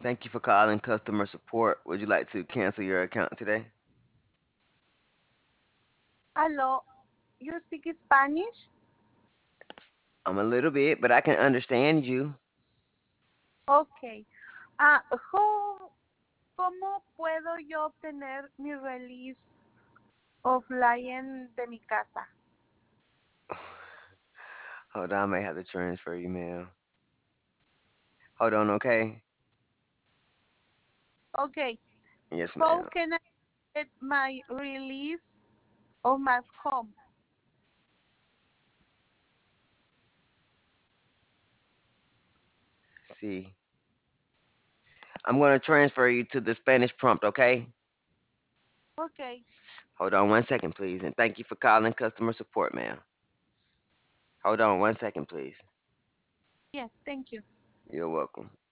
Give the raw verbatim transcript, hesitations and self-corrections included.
Thank you for calling customer support. Would you like to cancel your account today? Hello, you speak Spanish? I'm a little bit, but I can understand you. Okay. Ah, how, ¿cómo puedo yo obtener mi release offline de mi casa? Hold on, I may have to transfer you, ma'am. Hold on, okay? Okay. Yes, How ma'am. can I get my release of my home? See, I'm going to transfer you to the Spanish prompt, okay? Okay. Hold on one second, please, and thank you for calling customer support, ma'am. Hold on one second, please. Yes, thank you. You're welcome.